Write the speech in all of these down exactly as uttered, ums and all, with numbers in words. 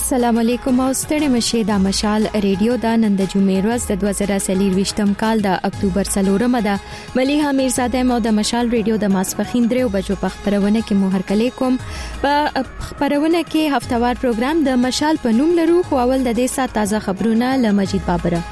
السلام علیکم او ستړي مشه د مشال ریډیو د نن د جمعې ورځ د دوه زره څلور کال د اکتوبر څلورمه ده. مليحه میرزاده مو د مشال ریډیو د ماسپخین درو بجو په خبرونه کې مو هرکلی کوم. په خبرونه کې هفتوار پروګرام د مشال په نوم لرو خو اول د دې سات تازه خبرونه له مجید بابره.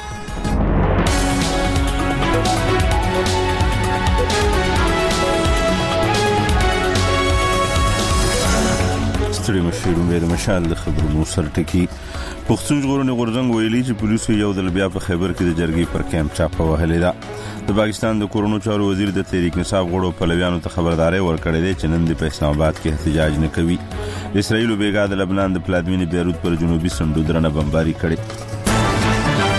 ستړي مشرونه د مشال د خبرونو سرټکی پښتون ژغورنې غورځنګ ویلي چې پولیسو یو ځل بیا په خیبر کې د جرګې پر کیمپ چاپه وهلې ده. د پاکستان د کورونو چارو وزیر د تحریک انصاف غړو پلویانو ته خبرداري ورکړې ده چې نن د اسلام آباد کې احتجاج نه کوي. اسرائیل بیګا د لبنان د پلازمینې بیروت پر جنوبي سندو درنه بمباري کړې.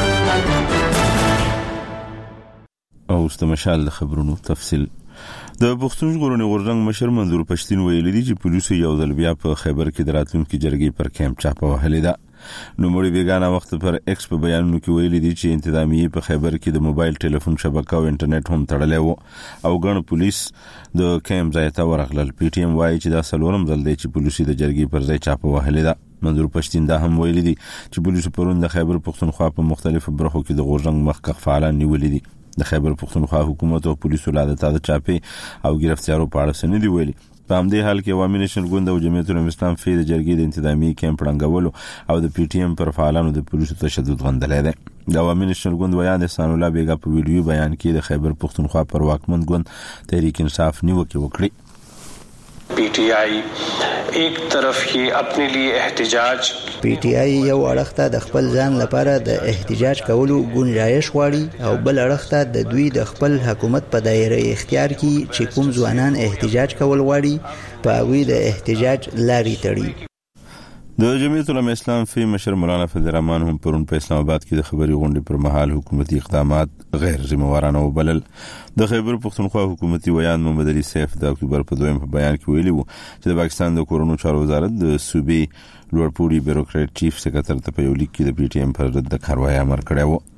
او ست مشال د خبرونو تفصیل. د پښتون ژغورنې غورځنګ مشر منظور پښتين ویلي دي چې پولیسو یو ځل بیا په خیبر کې د راتلونکو جرګې پر کیمپ چاپه وهلې ده. نو مړي بیگانه وخت پر ایکس په بیانونو کې ویلي دي چې انتظامیه په خیبر کې د موبایل ټلیفون شبکه او انټرنیټ هم تړلې وو او ګڼ پولیس د کیمپ ځای ته ورغلل. پی ټی ایم وايي چې دا څلورم ځل دی چې پولیسو د جرګې پر ځای چاپه وهلې ده. منظور پښتين دا هم ویلي دي چې پولیسو پرون د خیبر پښتونخوا په مختلفو برخو کې د غورځنګ مخکښ فعالان نیولې دي. د خیبر پښتونخوا حکومت او پولیسو لا د تازه چاپي او گرفتیارو په اړه سند دی ویلي. په همدې حال کې عوامي نشن ګوند او جمعیت الاسلام فی د جرګې د انتظامی کیمپ رنګولو او د پی ټی ایم پر فعالانو د پولیسو تشدد غندلې ده. د عوامي نشن ګوند ویان احسان الله بیګا په ویډیو بیان کې د خیبر پښتونخوا پر واکمن ګوند تحریک انصاف نیوکه وکړي. پی ټی آی ایک طرف کې خپل لیے احتجاج پی ټی آی یو اړخته د خپل ځان لپاره د احتجاج کولو گنجائش غواړي او بل اړخته د دوی د خپل حکومت په دایره اختیار کې چې کوم ځوانان احتجاج کول غواړي په وی د احتجاج لاري تړي. د جمعیت الاسلام فی مشر مولانا فضل الرحمن هم پرون په اسلام آباد کې د خبري غونډې پر مهال حکومتي اقدامات غیر ذمہوارانه وبلل. د خیبر پښتونخوا حکومتي ویان محمد علي سیف د اکتوبر په دویم په بیان کې ویلي وو چې د پاکستان د کورونو چارو وزارت د صوبې لوړپوړي بیوروکرات چیف سکرټر ته په یو لیک کې د پی ټی ایم پر رد کاروایی امر کړی وو.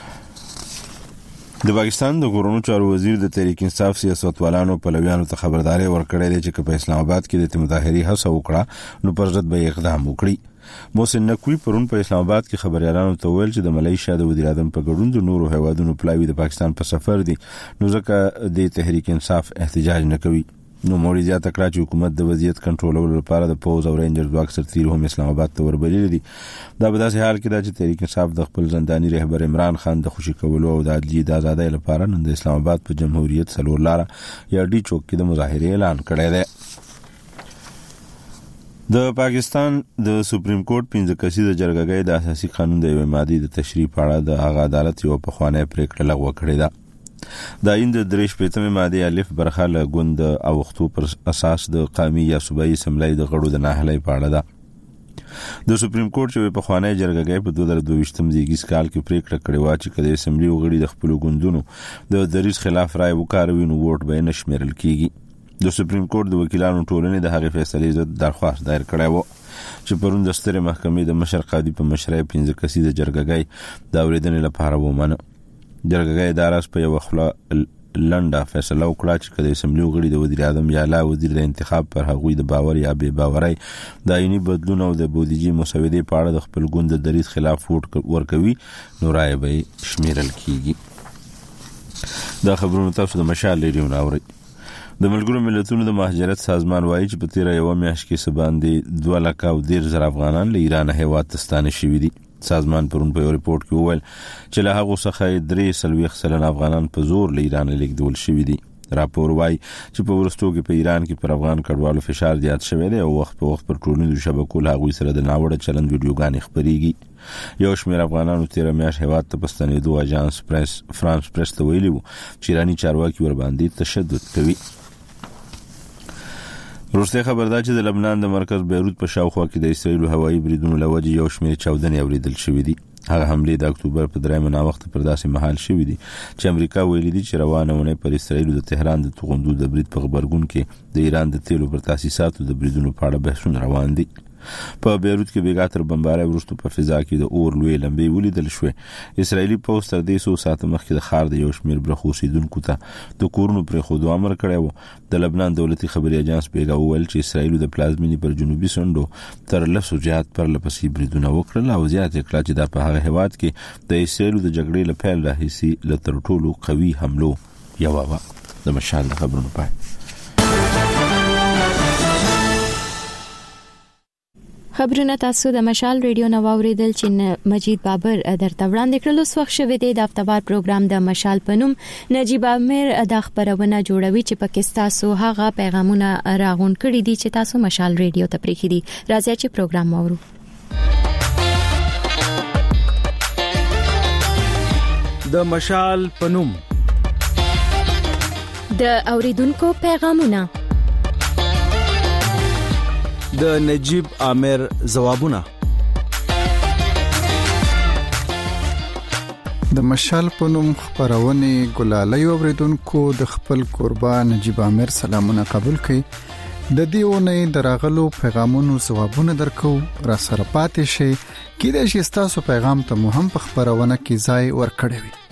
د پاکستان د کورونو چارو وزیر د تحریک انصاف سیاستوالانو پلویانو ته خبرداري ورکړې ده چې په اسلام آباد کې د مظاهري هڅه وکړه نو پر ضد به اقدام وکړي. محسن نقوی پرون په اسلام آباد کې خبريالانو ته ویل چې د ملیشیا د وزیر اعظم په ګډون د نورو هیوادونو پلاوی د پاکستان په سفر دي نو ځکه د تحریک انصاف احتجاج نه کوي. نو موري زیاته کړه چې حکومت د وضعیت کنټرولولو لپاره د پوز او رینجر ځواک سرتیر هم اسلام آباد ته وربلل دي. دا په داسې حال کې چې تحریک انصاف د خپل زنداني رهبر عمران خان د خوشي کولو او د عدالت د آزادۍ لپاره نن د اسلام آباد په جمهوریت څلور لاره یا ډي چوک کې د مظاهره اعلان کړی دی. د پاکستان د سپریم کورټ پنځه کسیزه جرګه د اساسي قانون د یو ماده د تشریح په اړه د هغه عدالت یو په خوانه پریکړه لغوه کړې ده. د ایند درېش پېتمه ماده الف برخه له ګوند او وختو پر اساس د قومي یا صوبایي سملای د غړو د ناهلي په اړه ده. د سپریم کورټ چې په خوانه جرګه په دوه زره دوه دیګیس کال کې پریکړه کړې و چې کله اسمبلی وغړي د خپل ګوندونو د دریس خلاف رائے وکاروي نو ووټ به نشمرل کیږي. د سپریم کورټ د وکیلانو ټولنې د هغې فیصلې ضد درخواست دایر کړی و چې پرون د سترې محکمې د مشر قاضي په مشرۍ پنځه کسیزه جرګه د اوریدنې لپاره ومنه. جرګه ادارس په یو خلا لنډه فیصله وکړه چې کله اسمبلی وغړي د وزیر اعظم یا لا وزیر د انتخاب پر هغوی د باور یا بے باورۍ د عیني بدلون او د بودیجې مسودې په اړه د خپل ګوند د دریض خلاف ووټ ورکوي نو رائے به شمیرل کیږي. دا خبرونه تاسو د مشال ریډیو ناوړئ. د ملګرو ملتونو د مهاجرت سازمان وایي چې په تیر یو میاشت کې سباندې دوه لک او ډیر زر افغانان له ایران هیواد ته ستانه شوي دي. سازمان پرون په یو ریپورت کې وویل چې له هغو څخه درې سلويخ سلنه افغانان په زور له ایران لیږدول شوي دي. راپور وایي چې په ورستو کې په ایران کې پر افغان کډوالو فشار زیات شوی دی او وخت په وخت پر ټولنیزو شبکو له هغوی سره د ناوړه چلند ویډیوګانې خپرېږي. یو شمېر افغانانو تېره میاشت هېواد ته په ستنېدو اژانس پریس فرانس پریس ته ویلي وو چې ایراني چارواکي ورباندې تشدد کوي. روسي خبردار چې د لبنان د مرکز بیروت په شاوخوا کې د اسرائیل هوایي بریدونو لوجه یو شمېر چاودنې اوریدل شوې دي. هغه حمله د اکتوبر په درېمه نا وخت پر داسې مهال شوې دي چې امریکا ویلي دي چې روانه ونه پر اسرائیل د تهران د توغندو د برید په خبرګون کې د ایران د تیلو پر تاسیساتو د بریدونو په اړه بحثونه روان دي. په بیروت کې بیګا تر بمبارۍ وروسته په فضا کې د اور لوی لمبې ولیدل شوې. اسرایلی پوسټ تر دې څو ساعت مخکې د خار د یو شمېر برخو اوسیدونکو ته د کورونو پرې خود امر کړی و. د لبنان دولتي خبري اژانس بیګا وویل چې اسرایل د پلازمینی پر جنوبي سندو تر لسو زیات پر لپسې بریدونه وکړل او زیات کړه چې د په هغه هواد کې د اسرایل د جګړې لپاره راهیسي لتر ټولو قوي حملو یو و. د مشال خبرونه پای خبرونه تاسو د مشال ریډیو نو اوریدل چې مجید بابر درته وړاندې کړل. اوس وخت شوه دی د هفتوار پروګرام د مشال پنوم نجیب امیر د خبرونه جوړوي چې پاکستان سو هغه پیغامونه راغون کړي دي چې تاسو مشال ریډیو ته پریخي دي. راځي چې پروګرام وورو. د مشال پنوم د اوریدونکو پیغامونه د نجیب عامر ځوابونه. د مشال پنوم خبرونه ګلالۍ اوریدونکو د خپل قربان نجیب عامر سلامونه قبول کړي. د دیونه دراغلو پیغامونو ځوابونه درکو. را سره پاتې شي کله چې تاسو پیغام ته مهم په خبرونه کې ځای ورکړی وي.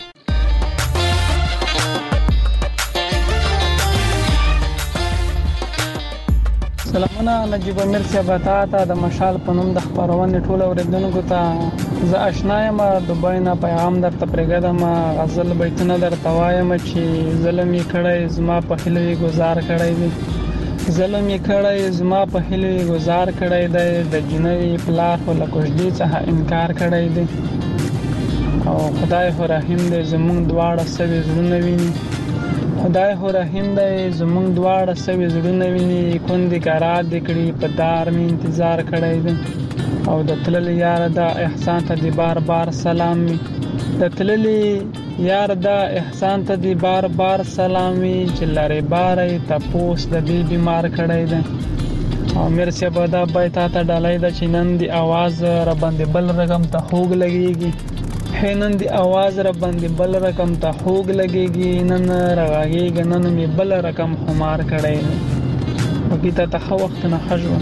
سلامونه نجیب امیر صاحب ته د مشال پنوم د خبرونه ټول اوریدونکو ته زه آشنا یم. دوبای نه پیغام درته پرېږدم. غزل بیتونه درته وایم چې ظلم یې کړی زما په هلوي گزار کړی دی. ظلم یې کړی زما په هلوي گزار کړی دی. د جنوي پلار خو له کوژدې څخه انکار کړی دی. او خدای خو رحیم دی زمونږ دواړه سوي زړونه ویني. خدای خو رحیم دی زمونږ دواړه سوي زړونه ویني. کندې کارات دې کړي په دار مې انتظار کړی دی. او د تللی یار دا احسان ته دی بار بار سلام وي. د تللی یار دا احسان ته دی بار بار سلام وي. چې لارې بارې تپوس د دې بیمار کړی دی. او میر صاحب دا بیت ته ډالۍ ده چې نن دی आवाज را باندې بل رقم ته خوګ لګيږي. نن دی आवाज را باندې بل رقم ته خوګ لګيږي. نن راغيږي نن می بل رقم خمار کړی. وګی ته ته وخت نه خجو.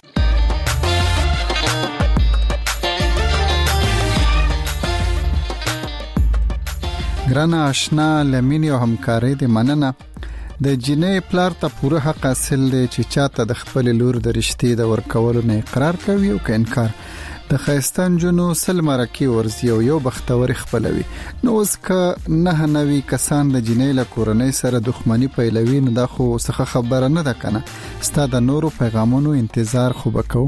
ګران آشنا لمینی او همکاري د مننه. د جنې پلار ته پوره حق حاصل دی چې چاته د خپل لور د رښتې د ورکولو نه اقرار کوي او که انکار. د خیستان جنو سلمرکی ورزی او یو بختور خپلوي. نو اوس که نه نوي کسان د جنې له کورنۍ سره دښمنی پیلوي نو دا خو څه خبره نه ده کنه. ستا د نورو پیغامونو انتظار خو وکاو.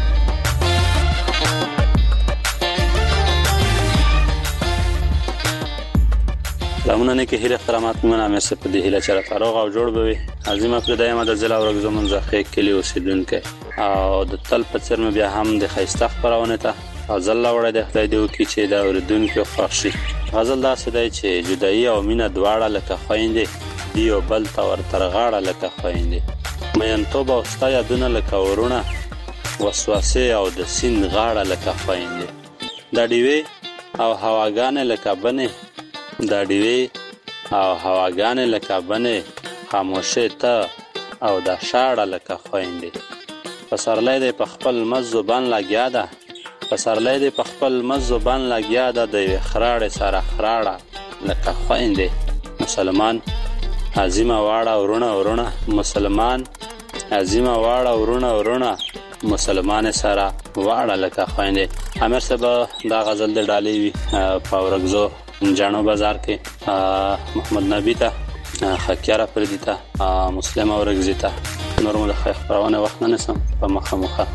لمونه نه کې هله احترامات مونږه مې سپ دي هله چر فاروق او جوړ بوي. عظیم افضل دایمه د ضلع ورغ زمون ځخې کلی اوسیدونکو او د تل په څیر مې بیا هم د خیسته خبرونه ته او زله وړه د خدای دی کی چې دا اوریدونکو خوشي. غزل دا سده چې جدایي او مینه دواړه لکه خويندې دی او بل تور ترغاړه لکه خويندې. مېن توبه او ستا یادونه لکه ورونه وسوسه او د سین غاړه لکه خويندې. دا دیوي او هواګانې لکه بنه دا دیوی او هواګانې لکه بنې خاموشه ته او دا شاړه لکه خويندې. پسرلی دی په خپل مز زبان لګیا ده. پسرلی دی په خپل مز زبان لګیا ده. د یوې خراړې سره خراړه لکه خويندې. مسلمان عظیمه واړه ورونه ورونه مسلمان عظیمه واړه ورونه ورونه مسلمان سره واړه لکه خويندې. امیر صاحب دا غزل د ډالۍ وی په ورغزو جانو بازار کې محمد نبی ته خکیاره پردی ته مسلم اورګزی ته نور مل خیر خبرونه وخت نه نسم په مخه مخه.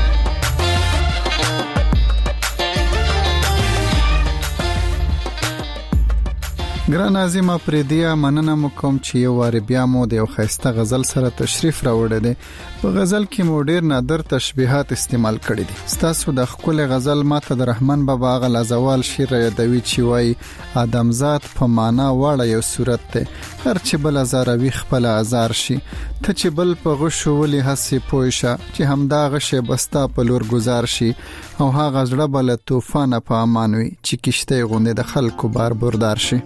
ګران عظیمه پردیا مننه مکوم چې یو واره بیا مو د یو خسته غزل سره تشریف راوړی دی. په غزل کې مو ډیر نادر تشبیهات استعمال کړي دي. ستاسو د خپل غزل ماته د رحمان بابا غل ازوال شعر یادوي چې وای ادمزاد په معنا واړه یو صورت ته هر چې بل زاروي خپل ازار شي ته چې بل په غشو ولي حسي پويشه چې همدا غشه بستا په لور گزار شي او هغه زړه بل طوفان په امان وي چې کشته غونډه د خلکو بار بردار شي.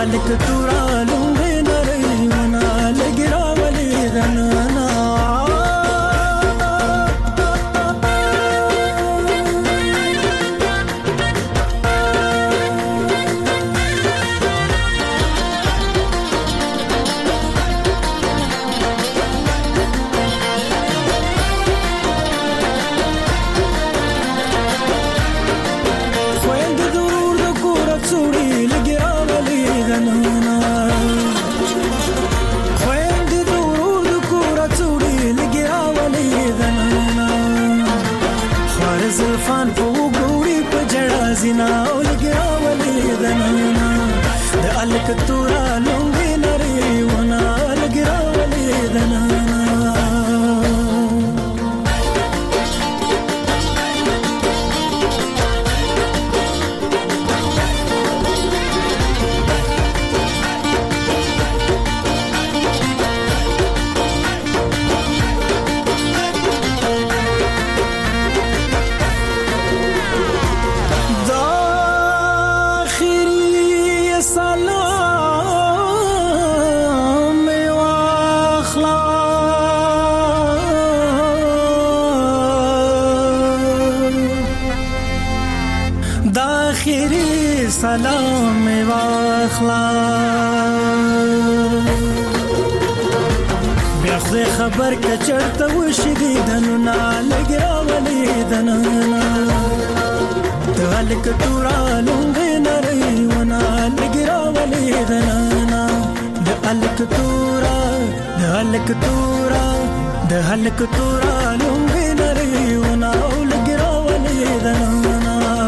الک تورا لونګې نری ونا لګرا ولې دنانا زنا ولګرا ولې دنانا د الک تورا لونګې نری ونا لګرا ولې دنانا سلام واخلا بیا خو خبر ک چرته وشي دنو نا لګرا ولې دنانا دالک تورا لونګې نری ونا لګرا ولې دنانا دالک تورا دالک تورا دالک تورا لونګې نری ونا لګرا ولې دنانا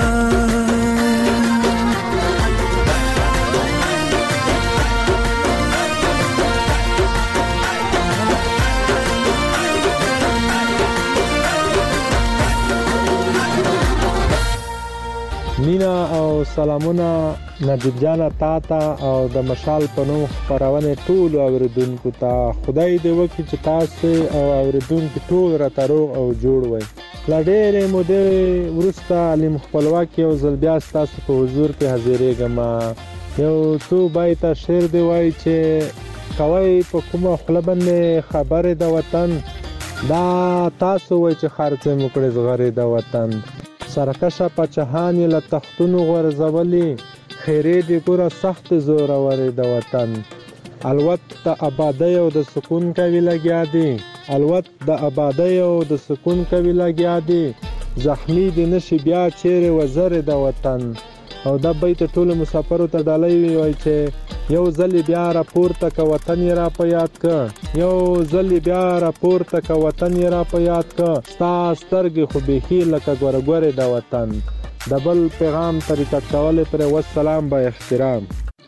مینا او سلامونه نجیب جان تا ته او د مشال په نوم خبرونه ټول اوریدونکو ته خدای دې وکړي چې تاسو او اوریدونکو ټول راته روغ او جوړ وي. لا ډېرې مودې وروسته علم خپلواکي او ځل بیا تاسو په حضور کې حاضرېږم. یو څو بایته شعر دی وایي چې کوي په کومه خله باندې خبره د وطن دا تاسو وایي چې خرڅ مکړې زغره د وطن سرکشه پچهانی له تختونو غرزولی خیره دی ګوره سخت زور ورې د وطن الوت د آبادی او د سکون کوي لګیا دی الوت د آبادی او د سکون کوي لګیا دی زخمی دی نشي بیا چیرې وزر د وطن او دا بیت ټول مسافرو ته ډالۍ وي چې یو ځل بیا راپورته ک وطن را په یاد ک یو ځل بیا راپورته ک وطن را په یاد ک ستا سترګې خو به لکه ګورګورې د وطن دبل پیغام طریقه کول پر والسلام با احترام.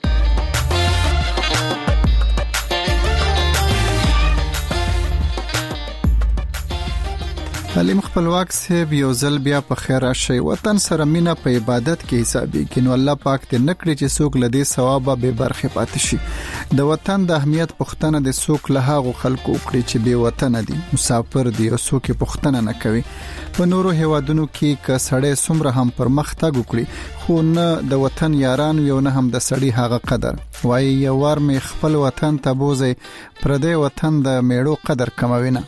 علم خپلواک صاحب یو ځل بیا په خیر راشي. وطن سره مینا په عبادت کې حسابي کینو الله پاک دې نکړي چې څوک لدی ثواب به برخه پاتې شي. د وطن د اهمیت پښتنه د څوک له هغه خلکو وکړي چې به وطن دي مسافر دي او څوک پښتنه نه کوي. په نورو هیوادونو کې ک سړی سمره هم پر مخ تاګ وکړي خو نه د وطن یاران یو نه هم د سړی هغه قدر وای یو ور می خپل وطن ته بوزي پردې وطن د میړو قدر کموي نه.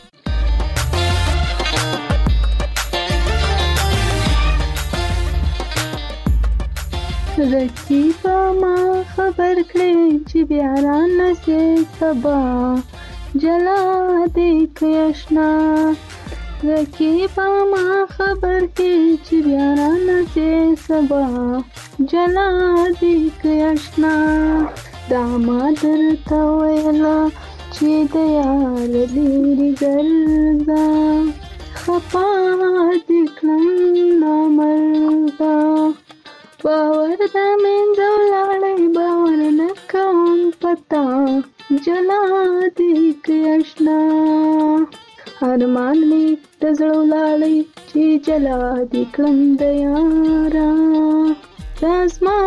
رکیبا ما خبر کړې چې بیا را نسې سبا جلا دې کښنا رکیبا ما خبر کړې چې بیا را نسې سبا جلا دې کښنا دا ما درته ویلا چې د یار لري ګرځا خپا دې کړم نامردا باور دا من دولاړې باور نه کوم پتا جلا دې کښنا ارمان می دزړو لاړې چې جلا دې کړم د یارا لازما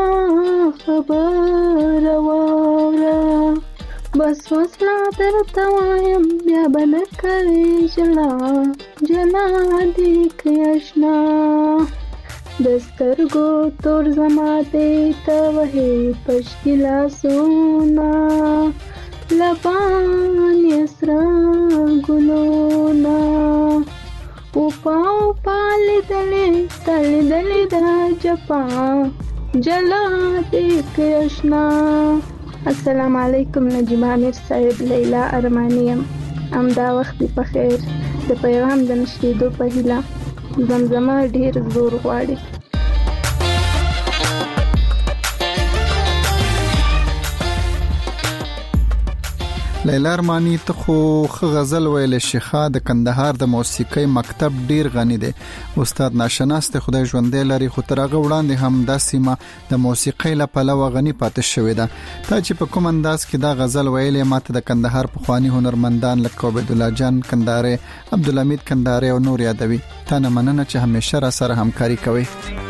خبر وره بس وسلا درته وایم بیا به نه کوې جلا جلا دې کښنا دسترګو تور زماده ته وهي پشکلا سونا لبان یسرا ګلونا او پاو پال دلې تل دلې دا جپا جلا دې کرشنا. السلام علیکم نجیب عامر صاحب، لیلا ارمانیم. امدا وخت په خیر. د پیغام د نشریدو په هیله زمزمه ډیر زور غواړي. لیلا ارمانی ته خو غزل ویل شيخه د کندهار د موسیقي مکتب ډیر غنی دی. استاد ناشناس ته خدای ژوندې لري، خو ترغه وړاندې هم د سیمه د موسیقي لپاره غنی پاتې شوې ده. تا چې په کوم انداز کې دا غزل ویلې، ماته د کندهار په خواني هنرمندان لکه عبد الله جان کندهاري، عبدالحمید کندهاري او نور یادوي. تا نه مننه چې همیشه را سره همکاري کوي.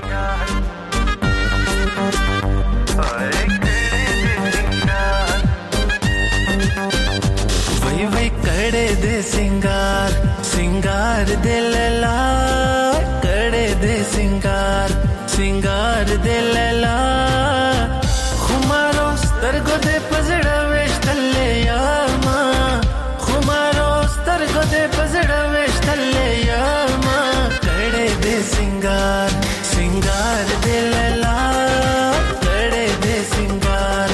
कड़े दे सिंगार सिंगार दे लला, कड़े दे सिंगार सिंगार दे लला, खुमारो स्तरगो दे पजड़ा वेश्तले यामा, खुमारो स्तरगो दे पजड़ा वेश्तले यामा, कड़े दे सिंगार सिंगार दे लला, कड़े दे सिंगार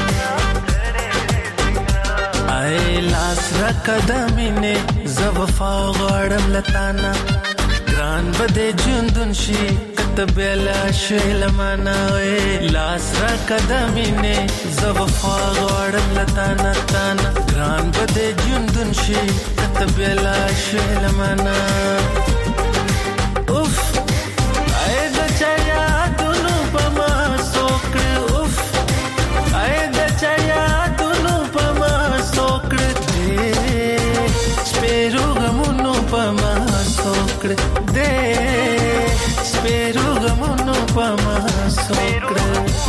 आए लास रकदमिने زوفا غړم لتانا ګران بده جوندون شي کتبلا شلمانا وې لاس را قدمینه زوفا غړم لتانا تانا ګران بده جوندون شي کتبلا شلمانا اوف اې د چایا دونو پما سوکړ اوف اې د چایا دونو پما سوکړ Spero gamuno pa ma sokre de, spero gamuno pa ma sokre.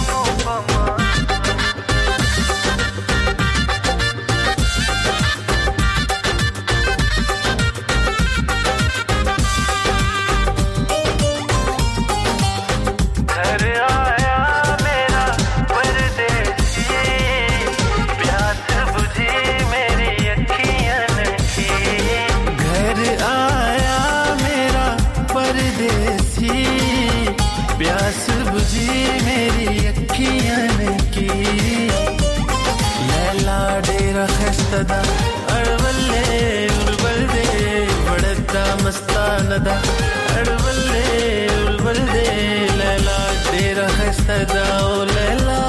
خستدا اړولې وربل دې وړتا مستاندا اړولې وربل دې لیلا ډېر خستدا او لیلا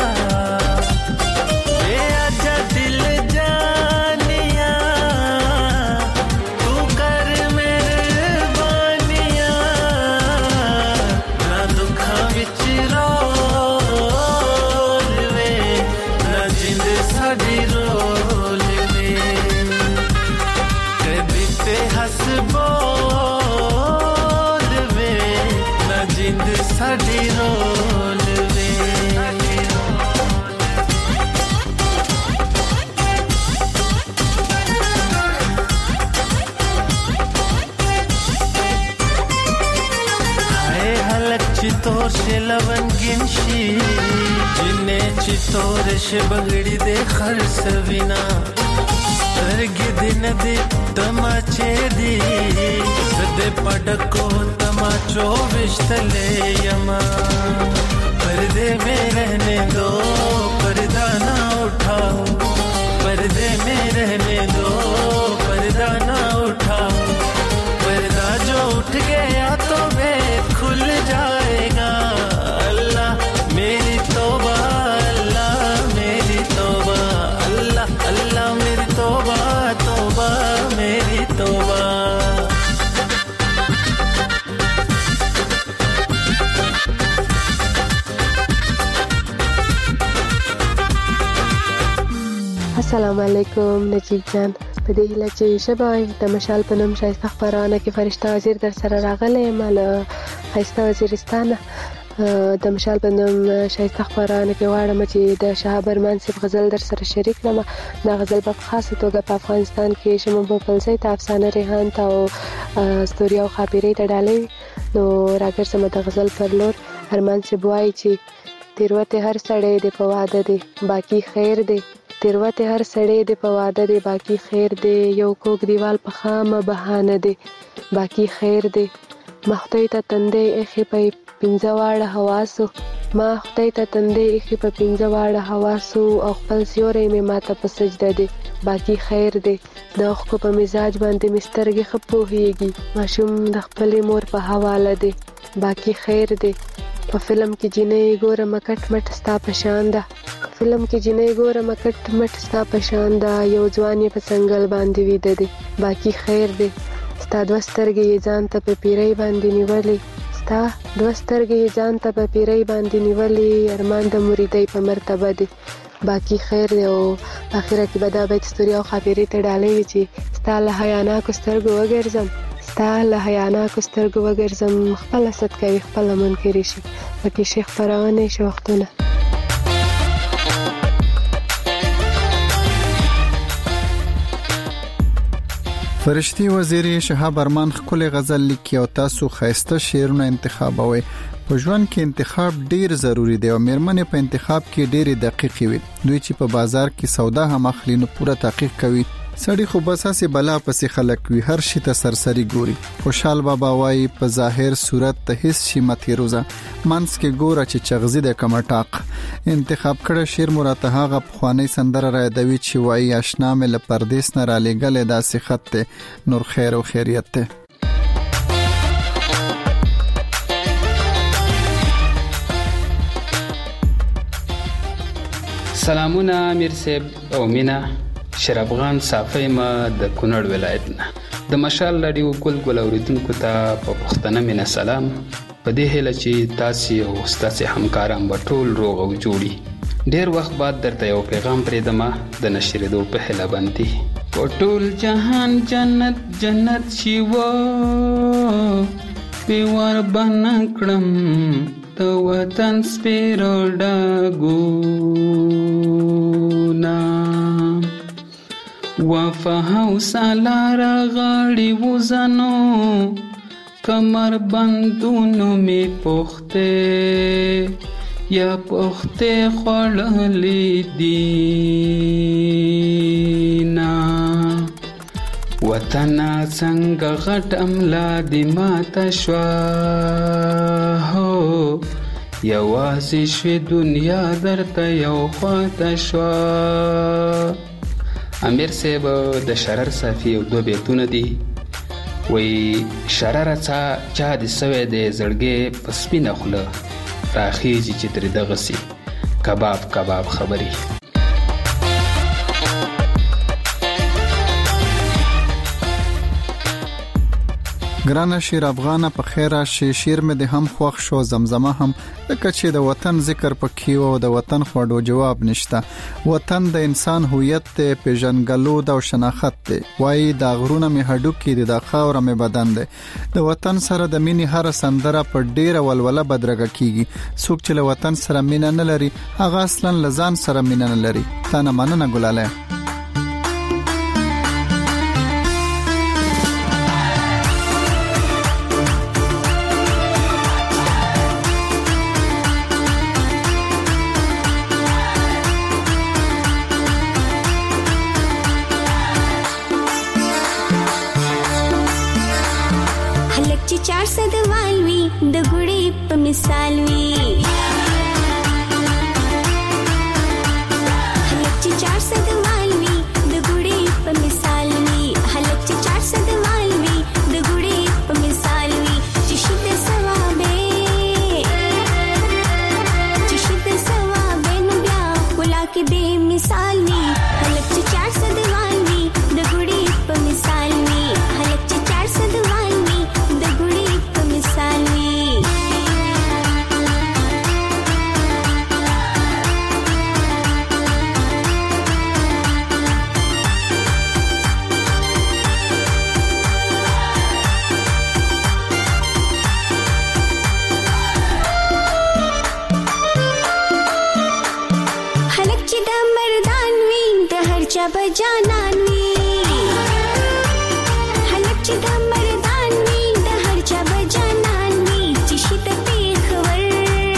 اے اجا دل جانیا تو کر مهربانیا نا دکھا وچ رول وے نا جند ساڈی بول وے نا جند ساڈی رول وے ہائے حلق چتور سے لون گنشی جنہیں چتور سے بگڑی دے خرس وینا سترګې دې نه دې تماچې دي زده پټکو تماچو وشتلې یما پردے میں رہنے دو پردہ نہ اٹھاؤ پردے میں رہنے دو پردہ نہ اٹھاؤ پردہ جو اٹھ گیا تو بے کھل جائے گا اللہ میری توبہ اللہ میری توبہ اللہ اللہ میری توبہ توبہ میری توبہ السلام علیکم نجیب جان، په دې هیله چې شبای د مشال په نوم شایسته خبرونه کې فرشته وزیر در سره راغلی مال خایسته وزیرستان د مشال په نوم شایسته خبرونه کې واړم چې د شهاب برمان صاحب غزل در سره شریک کړم. دا غزل په خاصه توګه په افغانستان کې شمو په فلسفه ته افسانه ریحان ته او استوریا او خاطرې ته ډالې نو راګرځم د غزل پر لور ارمان سے بوای چې تیروته هر سړی د په واده دی باقی خیر دی تیروته هر سړی د په واده دی باقی خیر دی یو کوک دیوال په خامه بهانه دی باقی خیر دی مخته ته تندې اخی په پنځه واړه حواسو ما خدای ته تندې اخی په پنځه واړه حواسو او خپل سیوري مې ماته په سجده دی باقی خیر دی د اوخ په مزاج باندې مسترګې خپوهيږي ماشوم د خپل مور په حواله دی باقی خیر دی په فلم کې جنې ګوره مکټ مټ ستا په شان ده فلم کې جنې ګوره مکټ مټ ستا په شان ده یو ځوان په څنګل باندې ویده دی باقی خیر دی ستا دوه سترګې ځان ته په پیری باندې نیولې ستا دوه سترګې ځان ته په پیری باندې نیولې ارمان د مریدۍ په مرتبه دی باقی خیر دی او اخره کې به دا بیت ستوري او خاطرې ته ډالۍ وي چې ستا له حیاناکو سترګو وګرځم ستا له حیاناکو سترګو وګرځم خپله صد کوي خپله منکرې شي پکې شیخ خپرونې شي وختونه فرشتي وزیري شهاب ارمان خپل غزل لیکي او تاسو خاصه شعرونه انتخابوي په ژوند کې انتخاب ډیر ضروری دی او مېرمنې په انتخاب کې ډېری دقیق وي دوی چې په بازار کې سودا هم اخلي نو پوره تحقیق کوي سړی خو بس اسه بلا پسې خلک وي هر شي ته سرسری ګوري خوشحال بابا وايي په ظاهر صورت ته هیڅ شي متي روزه منس کې ګوره چې چغزي د کمټاق انتخاب کړه شعر مراته هغه خواني سندره را دوي چې وايي آشنا مې له پردیس نه را لګل د صحت ته نور خیر او خیریت ته سلامونه امیر صاحب او مینا شرافغان صافی ما د کونړ ولایت نه د مشال رادیو ګل ګل اوریدونکو ته په پښتنه مینا سلام په دې هله چې تاسو او تاسو همکاران په ټول روغ او جوړي ډیر وخت بعد درته یو پیغام پرې دمه د نشریدو په هله باندې په ټول جهان جنت جنت شي و په ور باندې کړم د وطن سپیرو ډاګو نا وفاو سالار غاړي وزنو کمر بندونو می پخته یا پخته خړلې دینا وطن څنګه غټ املا دی ماته شوا هو یوازې شوی دنیا درته یو خواته شوا امیر صاحب د شرر صافی او دو بیتونه دي وی شرر چا چا د سوي د زړګي پسپینه خله راخیږي چې تر دغه سي کباب کباب خبري ګرانه شیر افغانه په خیره شي شیر مې د هم خوښ شو زمزمه هم لکه چې د وطن ذکر پکې او د وطن خوړو جواب نشته وطن د انسان هویت ته پیژنګلو د شناخت ته وای د غرونه مې هډو کې د خاور مې بدن ده د وطن سره د مینې هر سندره په ډیره ولوله بدرګه کیږي څوک چې له وطن سره مینه نه لري هغه اصلا لزان سره مینه نه لري تا نه مننه ګلاله مثال وی هلک چې چار سد وال وی د ګړې په مثال وی هلک چې چار سد وال وی د ګړې په مثال وی چې شید ثوابه چې شید ثوابه نو بیا ولا کې به مثال وی هلک چې چار سد وال وی د ګړې په مثال وی هلک چې چار سد وال وی د ګړې په مثال وی जब जाननी हलक च द मर्दानी द हर जब जाननी चिशित पेखवर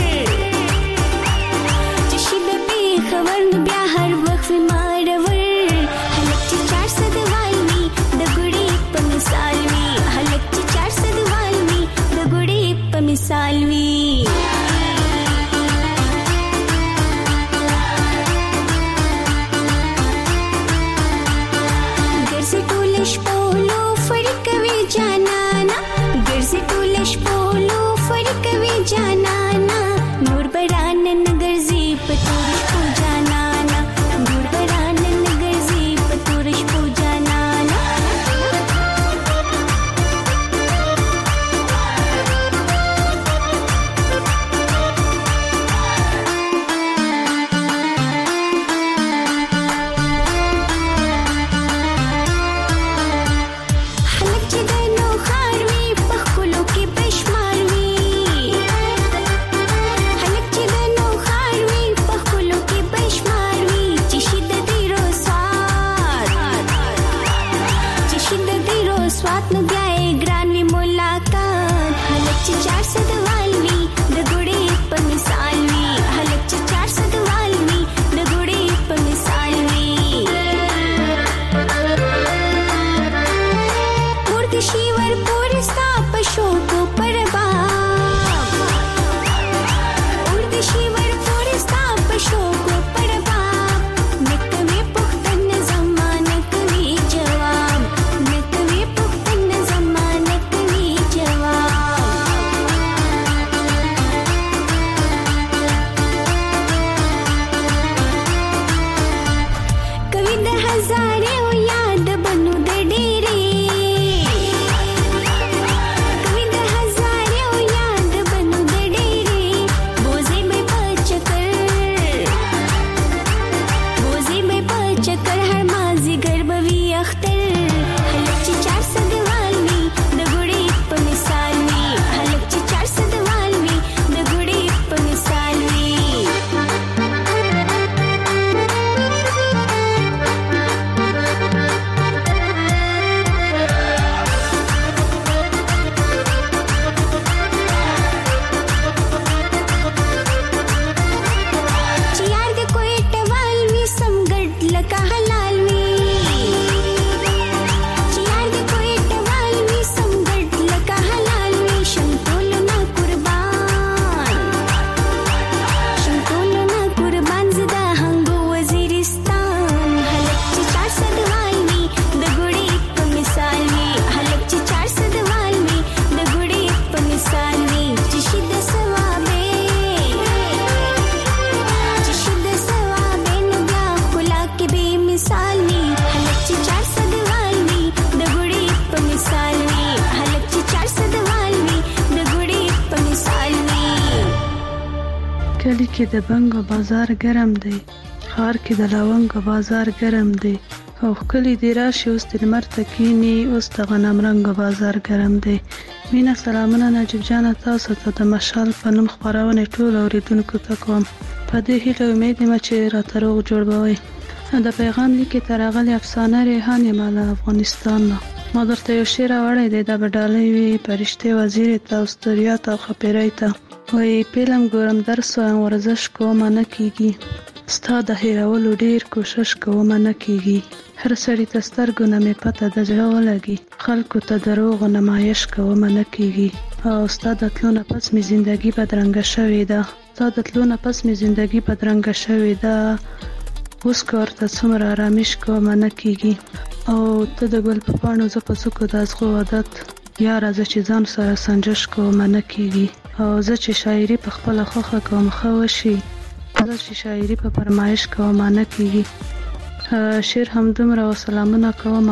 زورور بیا هر وخت مارور هلک چې چار صد والوي د ګړي په مثال وي هلک چې چار صد والوي د ګړي په مثال وي کلی کې د بنګو بازار ګرم دی خار کې د لونګو بازار ګرم دی او کلی دی راشي اوس د لمر تکینی اوس د غنم رنګو بازار ګرم دی مینا سلامونه نجیب جان تاسو ته د مشال په نوم خبرونه ټول اوریدونکو ته کوم په دې هیله امید یم چې راتروغ جوړوي د پیغام لیکي ترغلي افسانه ریحان مال افغانستان ما درته یو شعر وړی دی د بډالۍ وی پرشته وزیر ته استریات او خپری ته وای فلم ګورم درس او ورزش کوم نه کیږي ستا د هیرولو ډیر کوشش کوم نه کیږي هر سړی ته سترګو نه مې پته د زړه ولګي خلکو ته دروغ نمایش کوم نه کیږي او ستا د تلو نه پس مې زندگی بدرنګه شوې ده ستا د تلو نه پس مې زندگی بدرنګه شوې ده اوس کارته څومره آرامش کوم نه کیږي او ته د ګل په پاڼو ز په څوک د ازغو عادت یا راځه چې ځان سره سنجش کوم نه کیږي او زه چې شاعري په خپل خوخه کوم خوشي زه چې شاعري په فرمایش کوم نه کیږي شعر هم دومره سلامونه کوم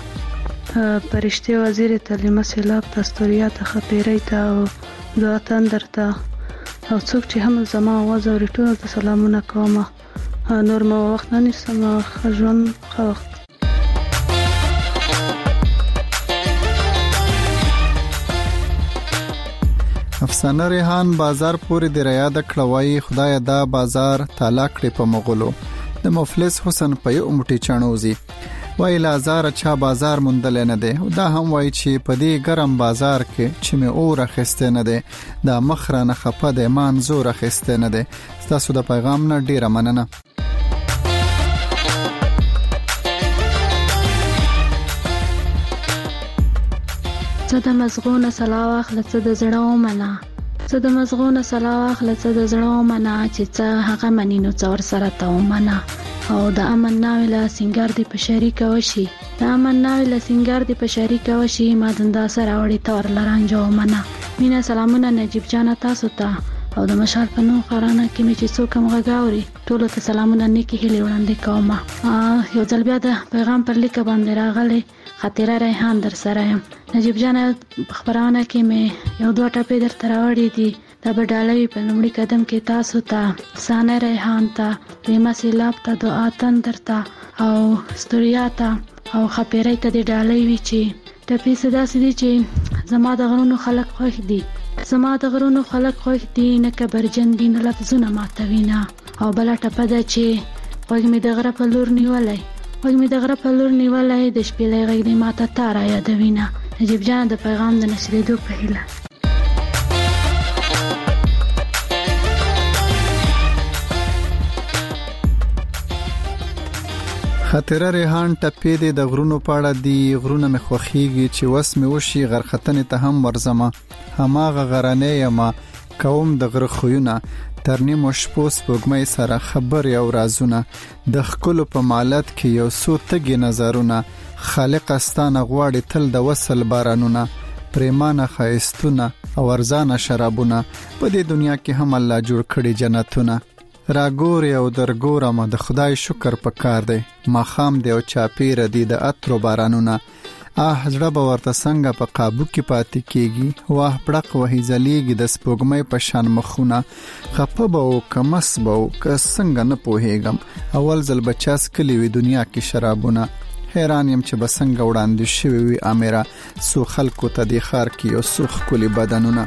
پرشته وزیر تعلیم سیلاب تستوریات خپیری ته او دعا تندرته او څوک چې هم زما आवाज اورټو ته سلامونه کوم نور مو وخت نه نسم خجون خو افسانه ریحان بازار پورې د ریا د کړوي خدای دا بازار طلاق کړي په مغولو د مفلس حسن په یو مټي چانوزي وای لازار چا بازار مندل نه ده دا هم وای چې په دې ګرم بازار کې چې مې اور خسته نه ده دا مخره نه خپه ده مان زور خسته نه ده تاسو د پیغام نه ډیره مننه څه د مزغونه سلا واخله څه د زړه ومنه څه د مزغونه سلا واخله څه د زړه ومنه چې څه هغه مني نو څه ورسره ته ومنه او د امن ناوې له سینګار دې په شریکه وشي د امن ناوې له سینګار دې په شریکه وشي ما دندا سره وړي ته ورله رانجه ومنه. مینه سلامونه نجیب جانه تاسو ته او د مشال په نوم خبرونه کې مې چې څوک هم غږ اوري ټولو ته سلامونه نیکې هیلې وړاندې کوم. یو ځل بیا د پیغام پر لیکه باندې راغلی خاطره ریحان در سره یم. نجیب جانه په خبرونه کې مې یو دوه ټپې درته راوړي دي. د بډالوي په لومړي قدم کې تاسو ته سانه ریحان ته لیما سیلاب ته دعا تندر ته او ستوریا ته او خپېرۍ ته د ډالۍ وي چې ټپې صدا سدي چې زما د غرونو خلک خوښ دي زما د غرونو خلک خوښ دي نه کبرجن دي نه لفظونه ماتوي نه. او بله ټپه ده چې غوږ مې د غره په لور نیولی غوږ مې د غره په لور نیولی د شپېلۍ غږ دې ماته تا را یادوي نه. نجیب جان د پیغام د نشرېدو په هیله. خاطره ریحان ټپې دې د غرونو پاړه دی غرونه مې خوخیږي چې وس مې وشي غرختنې ته هم ورزمه هماغه غرانې یما کوم د غره خوونه ترنیم او شپو سپوږمۍ سره خبر یو رازونه د خکلو په مالت کې یو څو تګي نظرونه خالق استانه غواړي تل د وصل بارانونه پریمانه خایستونه او ارزانه شرابونه په دې دنیا کې هم الله جوړ کړي جنتونه. راګور او درګورم د خدای شکر پکار دی ما خام دی او چاپیر دی د اترو بارانونه اه زړه به ورته څنګه په قابو کې پاتې کیږي واه پړق وهي ځلیږي د سپوږمۍ په شان مخونه خپه به او کمس به او که څنګه نه پوهیږم اول ځل بچاس کلی وی دنیا کې شرابونه حیران يم چې بسنګ وړاندې شوی وي اميره سو خلکو ته د خار کې او سوخ کلی بدنونه.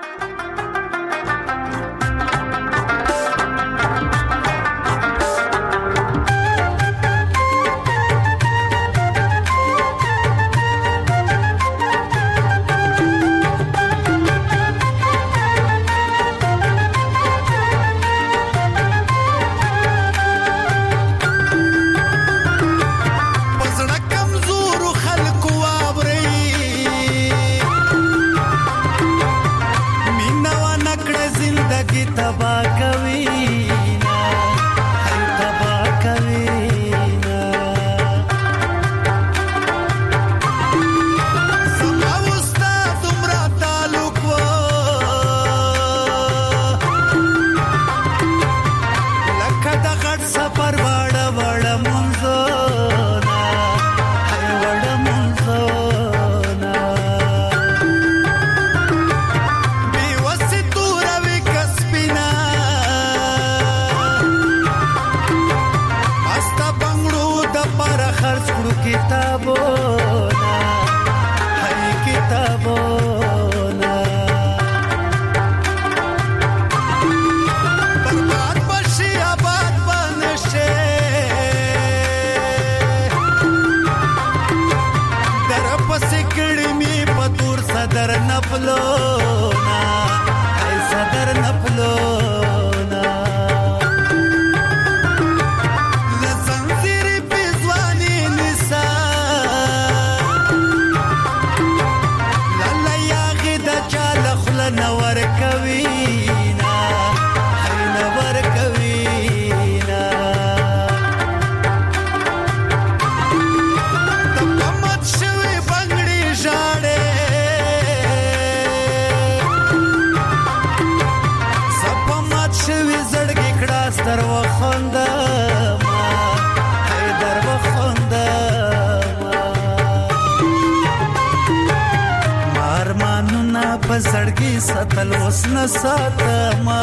پزړګي ستل وسنه ساتما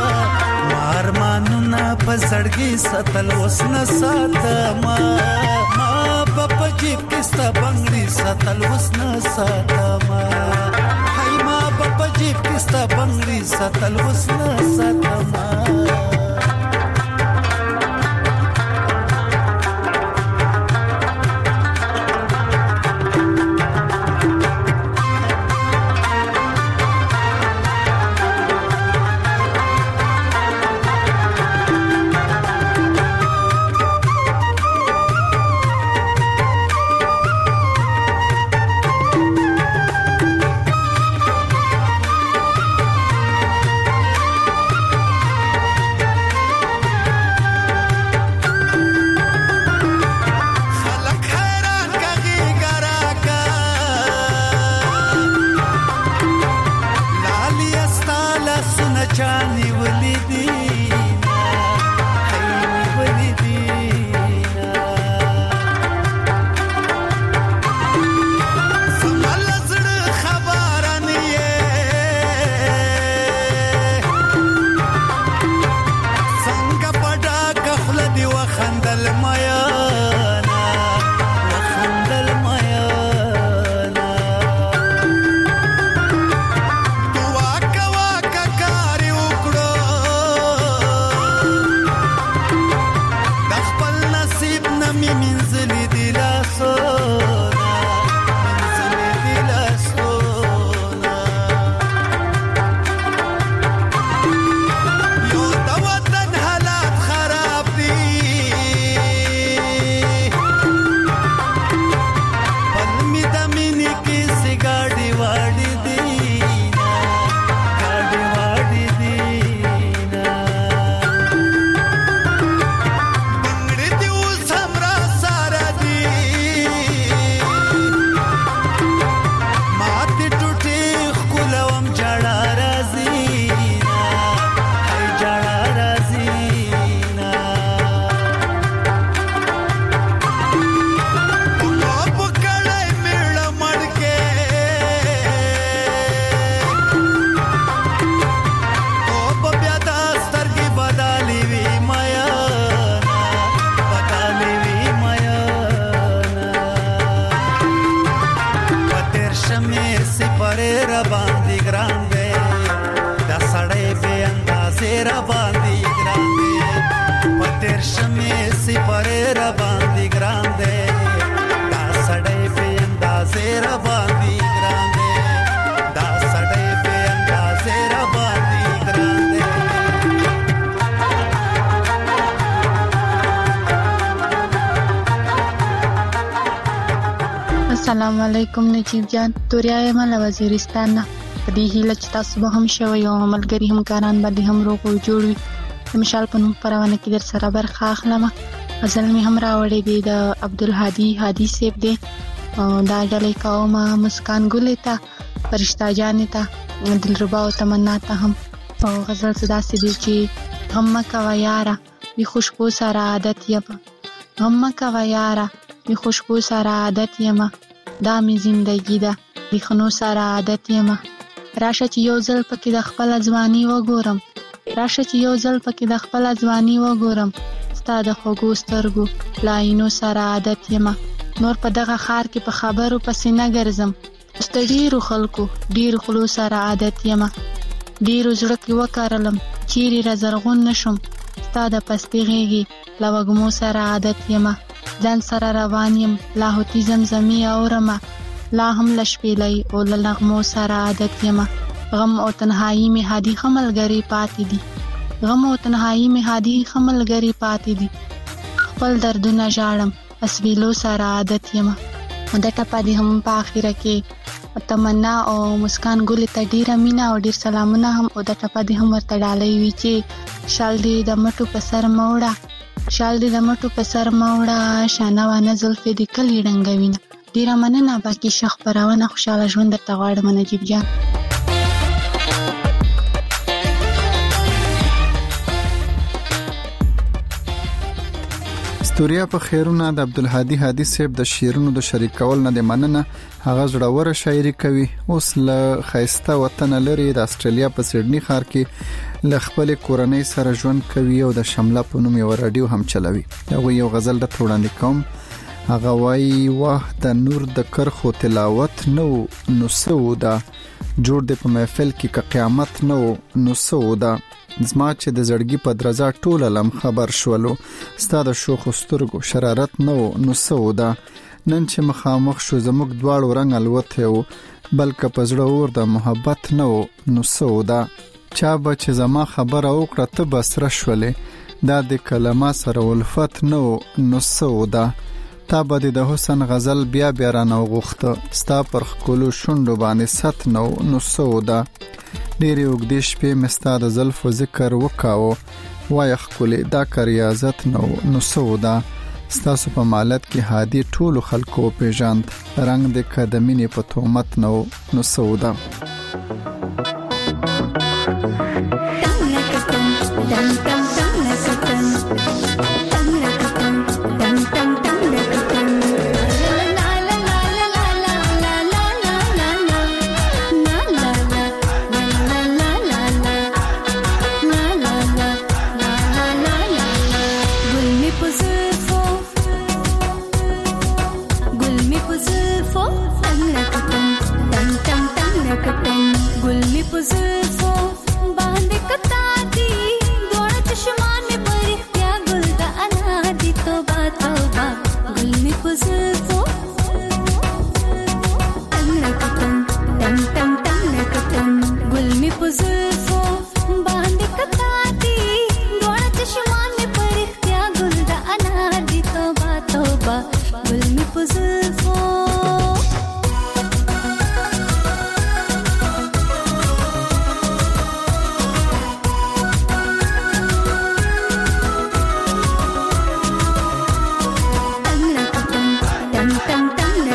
مارمانونه پزړګي ستل وسنه ساتما ما په جیب کې ستا بنگړي ستل وسنه ساتما هاي ما په جیب کې ستا بنگړي ستل وسنه ساتما. شمه سپاره را باندې ګران دی دا سړی په اندازې را باندې ګران دی دا سړی په اندازې را باندې ګران دی السلام علیکم نجیب جان توریای مل وزیرستان نه دې هیله چې تاسو به هم شوي او ملګری همکاران باندې هم روغ او جوړ وي د مشال په نوم پرونه کې در سره برخه اخلم غزل می هم راوړې دي د عبدالهادي هادي صاحب دی دا ډلې کومه مسکان ګلې ته فرشتہ جانې ته دلربا او تمنا ته هم او غزل صدا سي دي چې غم کا یارا بي خوشبو سره عادت یما غم کا یارا بي خوشبو سره عادت یما دا می زندگی ده بي خنو سره عادت یما راشه چې یو ځل پکې د خپل ځواني وګورم راشه چې یو ځل پکې د خپل ځواني وګورم ستا د خوږو سترګو لاینو سره عادت یما نور په دغه خار کې په خبرو پسې نه ګرځم ست ډیرو خلکو ډیرو خلو سره عادت یما ډیرو زړه کې وکړلم چیرې را زرغون نشم ستا د پستې غېږې لوګمو سره عادت یما ځان سره روان یم لاهوتي زمزمي اورمه لا هم لشپېلې او لغمو سره عادت یما غم او تنهایی می هادي خملګری پاتې دي غم او تنهایی می هادي خملګری پاتې دي خپل دردونه ژاړم اسویلو سره عادت یما د ټپه دي هم په اخیره کې تمنا او مسکان ګل ته ډیره مینا او ډیر سلامونه هم او د ټپه دي هم ورته ډالۍ وی چې شال دې د مټو په سر موړه شال دې د مټو په سر موړه شانه وانه زلفې دې کلی ډنګوینه ډیره مننه باقي شخ پرونه خوشاله ژوند درته غواړم نجیب جان استوریا په خیرونه د عبدالهادي هادي صاحب د شیرونو د شریکول نه د مننه هغه زړوره شاعري کوي اوس له خیسته وطن لري د استرالیا په سیډني ښار کې له خپل کورنۍ سره ژوند کوي او د شمله په نوم یو رادیو هم چلوي هغه یو غزل د وړاندې کوم هغه وای واه د نور د کرخو تلاوت نو نو سودا جوړ د په محفل کې ک قیامت نو نو سودا زما چې د زړګي په درزا ټوله لم خبر شولو ستاده شوخ سترګو شرارت نو نو سودا نن چې مخامخ شو زموږ دواړو رنگ الوته وو بلکې پزړه اور د محبت نو نو سودا چا به چې زما خبره وکړه ته بسره شولې دا د کلمه سره ولفت نو نو سودا تا به د حسن غزل بیا بیا را نو غوخته ستا پر خلو شوندو باندې ست نو نو سودا ډېری وګدې شپې مستا د زلف ذکر وکاو وای خلې دا کریازت نو نو سودا ستاسو په مالت کې هادي ټولو خلکو پیژاند رنگ د قدمینې په تومت نو نو سودا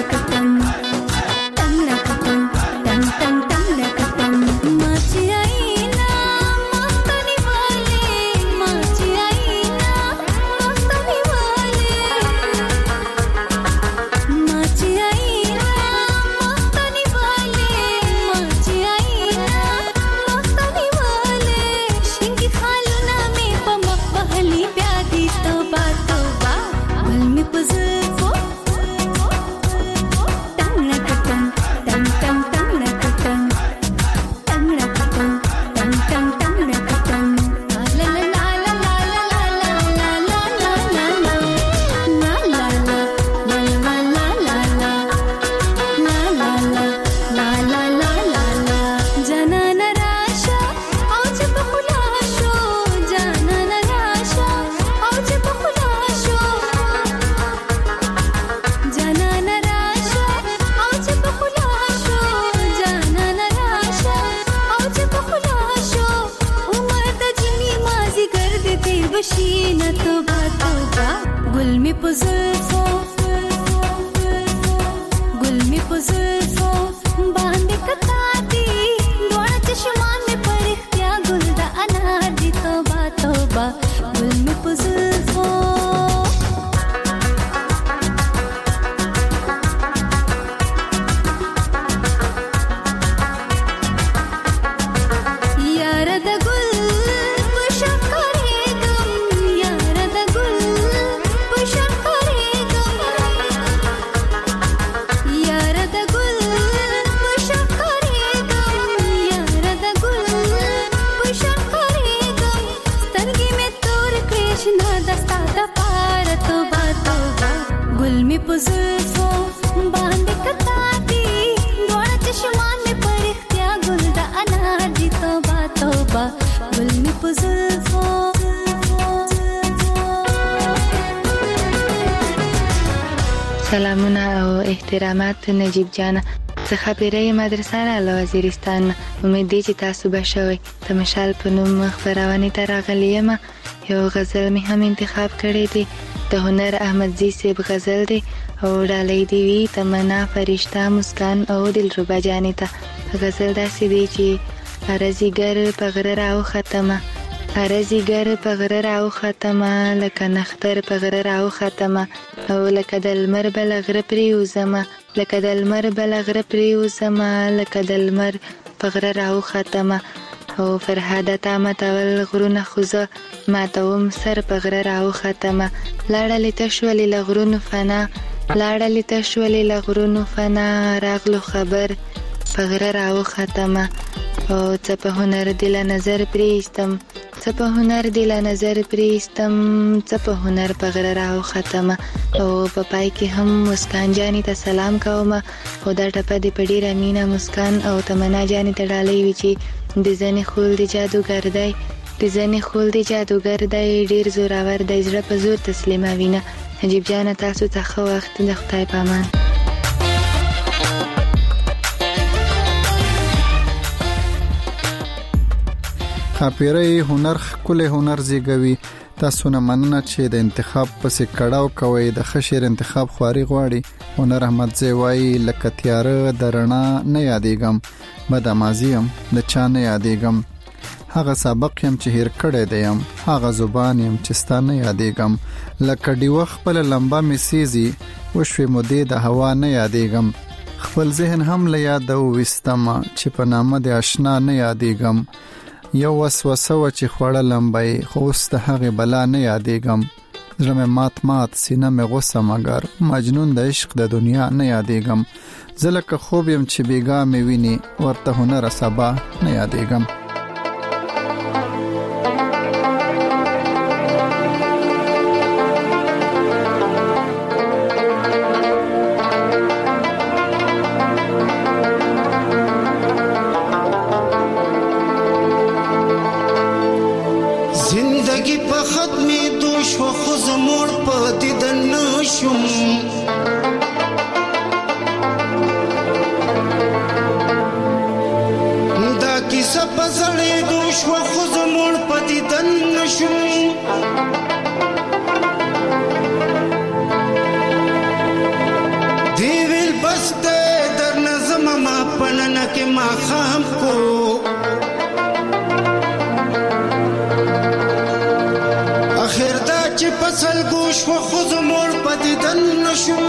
Machi ai پزلفو ګل می پزلفو باندې کتاتی دوړ چشمان می پرختیا ګل د انار دی توبه توبه ګل می پزلفو پزلفو باندې کتاتی دوړ چشمان می پرختیا ګل د انار دی توبه توبه ګل می پزلفو سلامونه او احترامات نجیب جان څخه پیری مدرسه له وزیرستان. امید دی چې تاسو به شوي د مشال په نوم خبرونه ته راغلی یم. یو غزل می هم انتخاب کړی دی د هنر احمدزی صاحب غزل دی او ډالۍ دی وی تمنا فرشتہ مسکان او دلربا جانی ته. غزل داسې دی چې ارزیګر پغره راو ختمه ارزیګر پغره راو ختمه لکه نختر پغره راو ختمه او لکه د لمر بلغر پریوزمه لکه د لمر بلغر پریوزمه لکه د لمر پغره راو ختمه او فرهاده تا متول غرونه خوزه ماتوم سر پغره راو ختمه لاړلې تشولې لغرونو فنا لاړلې تشولې لغرونو فنا راغلو خبر پغره راو ختمه او څه په هنر دل نظر پریستم څه په هنر دل نظر پریستم څه په هنر پغره راو ختمه او په پای کې هم مسکان جانی ته سلام کوم او دا ټپه د پډی رمینا مسکان او تمنا جانی ته ډالۍ وی چې د ځنې خول د جادوګر دی د ځنې خول د جادوګر دی ډیر زورور دی زړه په زور تسلیموینه. نجیب جان تاسو ته ښه وخت د خدای په امان. خاپیری هنر خپل هنر زیږوي. تاسو نه مننه چې د انتخاب پسې کړهو کوي د خشیر انتخاب خواري غواړي. هنر احمد زوی لکه تیاره درنا نه یادېګم بد مازیم د چا نه یادېګم هغه سبق يم چې هیر کړی دیم هغه زبان يم چې ستانه یادېګم لکه دی وخت خپل لمبا میسيزي وشوي مودې د هوا نه یادېګم خپل ذهن هم ل یاد او وستم چې په نامه د آشنا نه یادېګم یو وسوسه و چې خوړه لمبای خوست هغه بلا نه یادېګم زړه مات مات سینه مې غوسه مگر مجنون د عشق د دنیا نه یادېګم زلکه خوب يم چې بیګا مې ویني ورته هنر سبا نه یادېګم. زندگی په ختمې دوش و خو زموړ په دیدن نشم دا کیسه په زړې دوش و خو زموړ په دیدن نشم دی ویل بس دې در نظم ما پننه کې ما خام کو اخر دا چې پسل گوش و خوز مول پدیدن نشو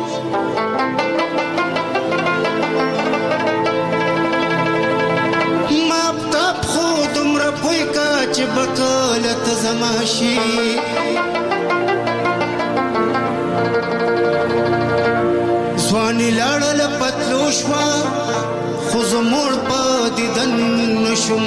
ما بتاب خودم را پوی کا چې بکالت زماشی زوانی لړل پتلوش و خوز مول پدیدن نشو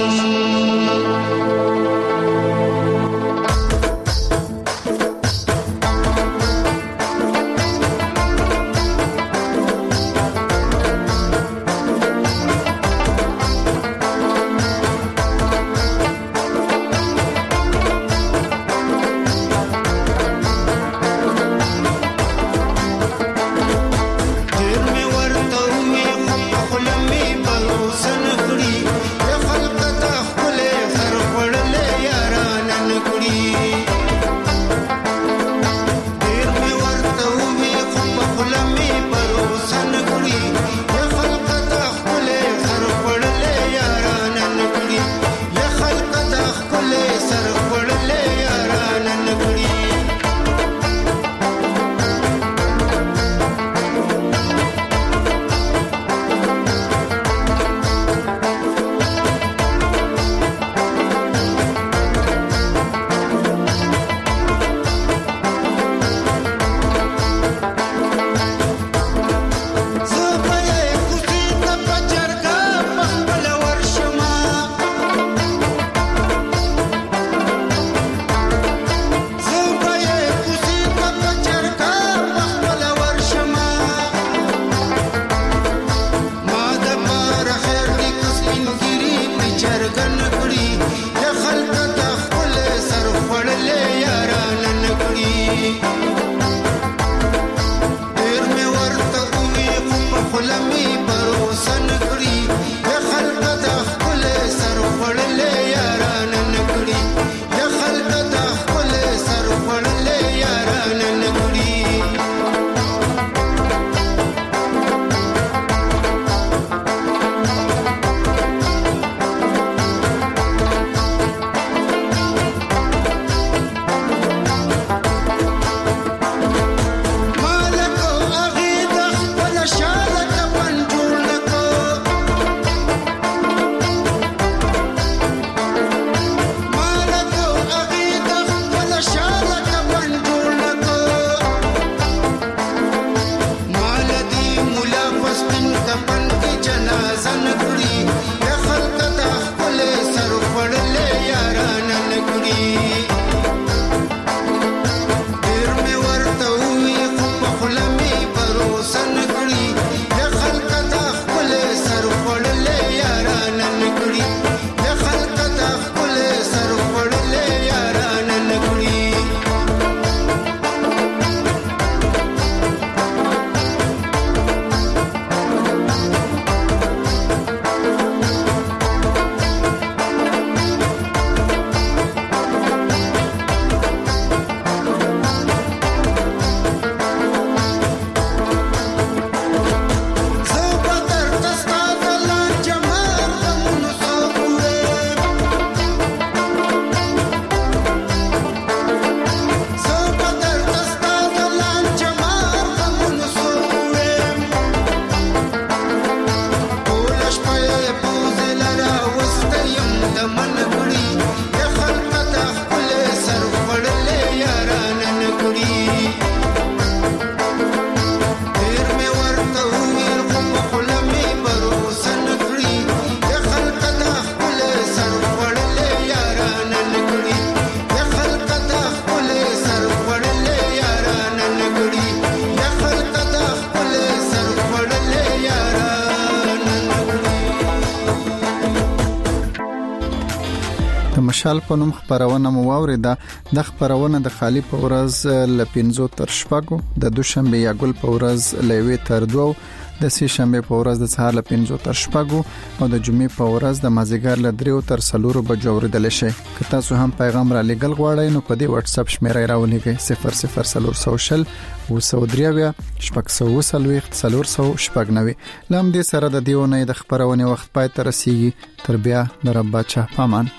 مشال په نوم خبرونه مو واوریده. د خبرونه د خالی په ورځ ل پنځو تر شپږو، د دوشنبه یا ګل په ورځ ل یوې تر دوو، د سې شنبه په ورځ د سهار ل پنځو تر شپږو او د جمعې په ورځ د مازیګر ل دریو تر څلورو بجو اوریدل شي. که تاسو هم پیغام را لګل غواړئ نو په دې واتس اپ شمیره راولېږئ صفر صفر صفر سوشل او سودریاویا شپږ سو سلويخت څلور سو شپږ نوي. لم دې سره د دیونه د خبرونه وخت پای تر رسیږي. تر بیا د رب بچا پامان.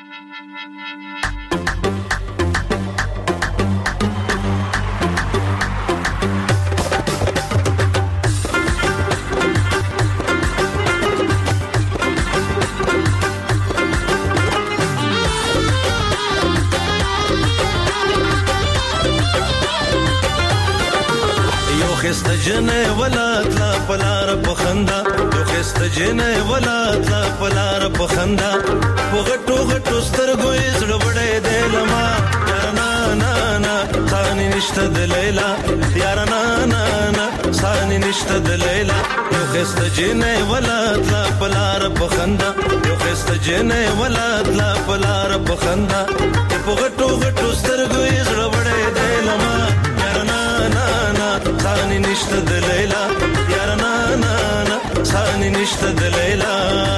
جنې ولات لا پلار بخندا یو خست جنې ولات لا پلار بخندا وګټو غټو سترګو یې زړه وړې د لما یار نا نا نا ثاني نشته د لیلا یار نا نا نا ثاني نشته د لیلا یو خست جنې ولات لا پلار بخندا یو خست جنې ولات لا پلار بخندا وګټو غټو سترګو یې زړه وړې د لما یار نا نا نا ثاني نشته د لیلا یار نا نا نا ثاني نشته د لیلا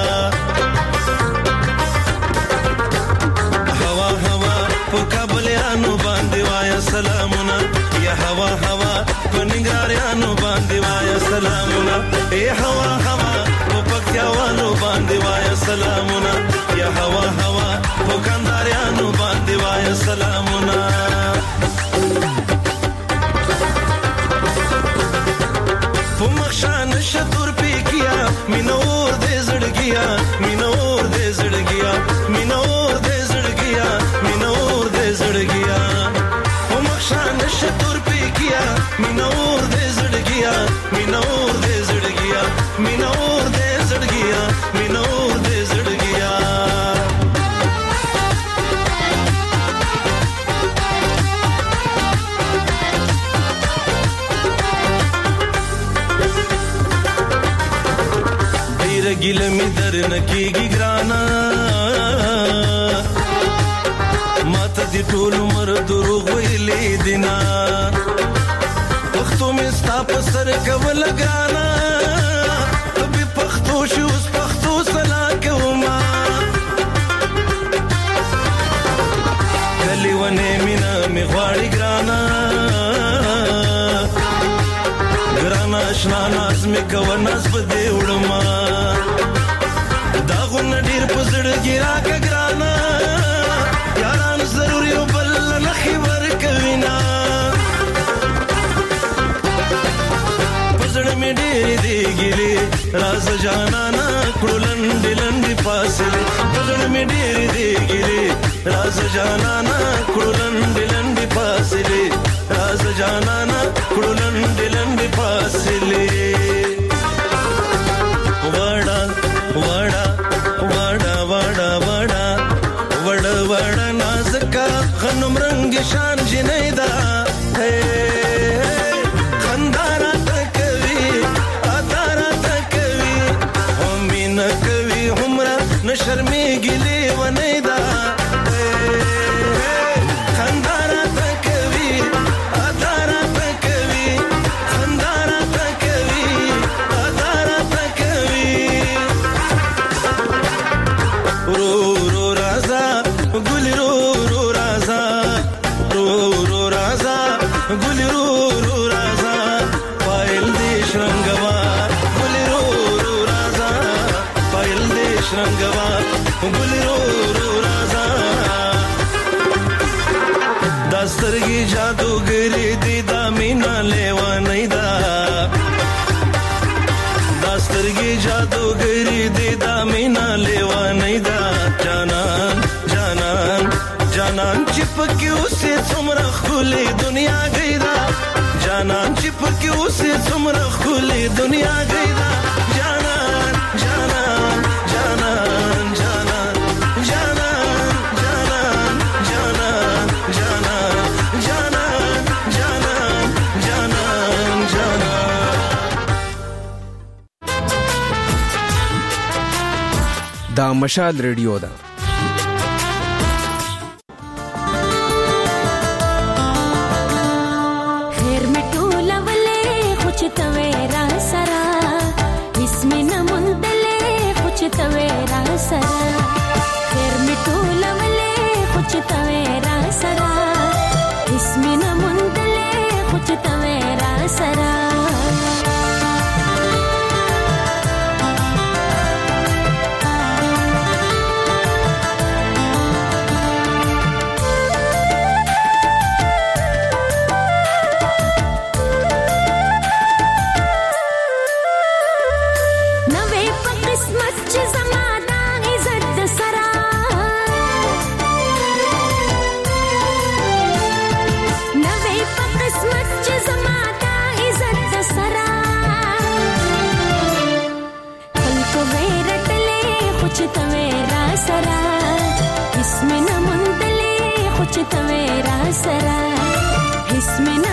هوا هوا په کابلیانو باندې وایا سلامونه یا هوا هوا په ننګاریانو باندې وایا سلامونه ای هوا هوا په پکتیاوانو باندې وایا سلامونه یا هوا هوا په کنداریانو باندې وایا سلامونه مخشان شتور پیکیا مینور دې زړګیا مینور دې زړګیا مینور دې زړګیا مینور دې زړګیا مخشان شتور پیکیا مینور دې زړګیا مینور دې زړګیا مینور دې زړګیا مینور دې زړګیا गिल में दर नकीगी ग्राना मत दी टोल मर दुरुग वैले दिना पख्तो में स्ताप सर कवल गाना तभी पख्तो शूस पख्तो सला के उमा कली वने मिना में ख्वाड़ी ग्राना ग्राना अशना नाज में कवर नाज बदे उड़मा दागुन ډیر پزړ ګرا ک ګرانا یاران ضروري وبل نخي ور کوینا پزړ می ډیر دی ګلی راز جانا نا کړلند لند فاصله پزړ می ډیر دی ګلی راز جانا نا کړلند لند فاصله راز جانا نا کړلند لند فاصله وړا وړا وړا وړا وړا وړا وړا نازکا غنم رنگ شان جنیدا ہے خندارا تکوی ادارا تکوی همین کوي عمره نشرمي ګلي ونیدا خندارا تکوی ادارا تکوی خندارا تکوی ادارا تکوی رو رو رازا گل رو رو رازا رو رو رازا گل رو رو رازا پایل دیش رنگوا گل رو رو رازا پایل دیش رنگوا گل رو رو رازا دسترگی جادوگری دیدا مینا لیوا نیدا دسترگی جادوگری دیدا مینا لیوا نیدا جانان جانان جانان چپکی اسے څومره خولي دنیا گیدا جانان چپکی اسے څومره خولي دنیا گیدا جانان جانان جانان جانان جانان جانان جانان جانان جانان جانان جانان جانان دا مشال ریډیو ده بسم الله